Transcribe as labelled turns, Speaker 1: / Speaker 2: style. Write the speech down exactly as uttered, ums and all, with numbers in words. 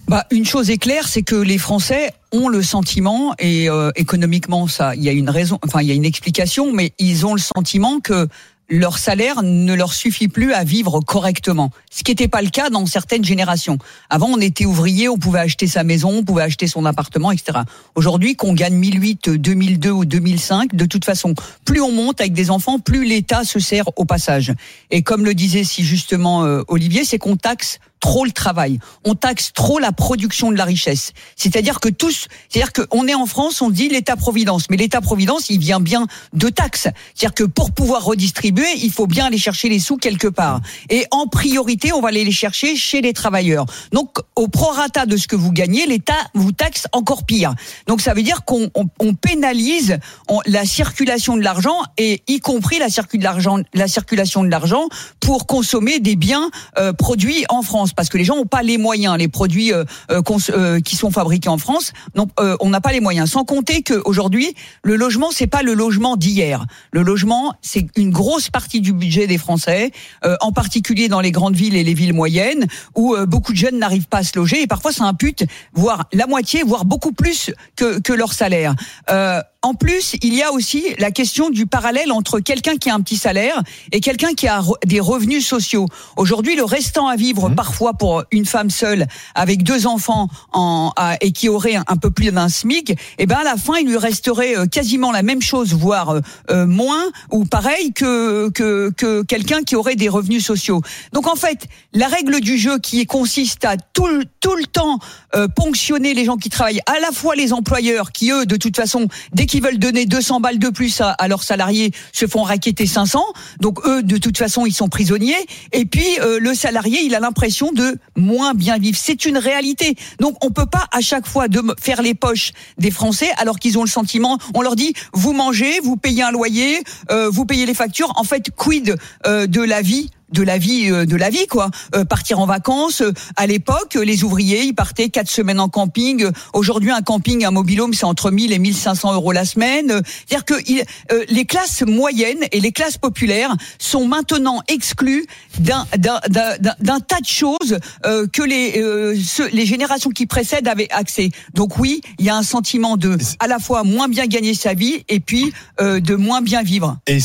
Speaker 1: Bah, une chose est claire, c'est que les Français ont le sentiment, et euh, économiquement, ça, il y a une raison, enfin, il y a une explication, mais ils ont le sentiment que leur salaire ne leur suffit plus à vivre correctement. Ce qui n'était pas le cas dans certaines générations. Avant, on était ouvrier, on pouvait acheter sa maison, on pouvait acheter son appartement, et cetera. Aujourd'hui, qu'on gagne mille huit, deux mille deux ou deux mille cinq, de toute façon, plus on monte avec des enfants, plus l'État se sert au passage. Et comme le disait si justement euh, Olivier, c'est qu'on taxe trop le travail. On taxe trop la production de la richesse. C'est-à-dire que tous, c'est-à-dire qu'on est en France, on dit l'État-providence. Mais l'État-providence, il vient bien de taxes. C'est-à-dire que pour pouvoir redistribuer, il faut bien aller chercher les sous quelque part. Et en priorité, on va aller les chercher chez les travailleurs. Donc, au prorata de ce que vous gagnez, l'État vous taxe encore pire. Donc, ça veut dire qu'on on, on pénalise on, la circulation de l'argent, et y compris la, circul, de l'argent, la circulation de l'argent pour consommer des biens euh, produits en France. Parce que les gens n'ont pas les moyens, les produits euh, cons- euh, qui sont fabriqués en France, non, euh, on n'a pas les moyens. Sans compter qu'aujourd'hui, le logement, c'est pas le logement d'hier. Le logement, c'est une grosse partie du budget des Français, euh, en particulier dans les grandes villes et les villes moyennes, où euh, beaucoup de jeunes n'arrivent pas à se loger, et parfois ça impute, voire la moitié, voire beaucoup plus que, que leur salaire. Euh, En plus, il y a aussi la question du parallèle entre quelqu'un qui a un petit salaire et quelqu'un qui a des revenus sociaux. Aujourd'hui, le restant à vivre, mmh. parfois pour une femme seule avec deux enfants en, à, et qui aurait un, un peu plus d'un SMIC, eh ben à la fin, il lui resterait quasiment la même chose, voire euh, moins ou pareil que que que quelqu'un qui aurait des revenus sociaux. Donc en fait, la règle du jeu qui consiste à tout le, tout le temps euh, ponctionner les gens qui travaillent, à la fois les employeurs qui eux, de toute façon, dès qu'ils veulent donner deux cents balles de plus à, à leurs salariés, se font racketter cinq cents. Donc eux, de toute façon, ils sont prisonniers. Et puis euh, le salarié, il a l'impression de moins bien vivre. C'est une réalité. Donc on peut pas à chaque fois de faire les poches des Français alors qu'ils ont le sentiment. On leur dit vous mangez, vous payez un loyer, euh, vous payez les factures. En fait, quid euh, de la vie? de la vie euh, de la vie quoi euh, partir en vacances euh, à l'époque les ouvriers ils partaient quatre semaines en camping. Euh, aujourd'hui un camping, un mobil-home, c'est entre mille et mille cinq cents euros la semaine. Euh, c'est-à-dire que il, euh, les classes moyennes et les classes populaires sont maintenant exclues d'un d'un d'un, d'un, d'un tas de choses euh, que les euh, ceux, les générations qui précèdent avaient accès. Donc oui, il y a un sentiment de à la fois moins bien gagner sa vie et puis euh, de moins bien vivre.
Speaker 2: Et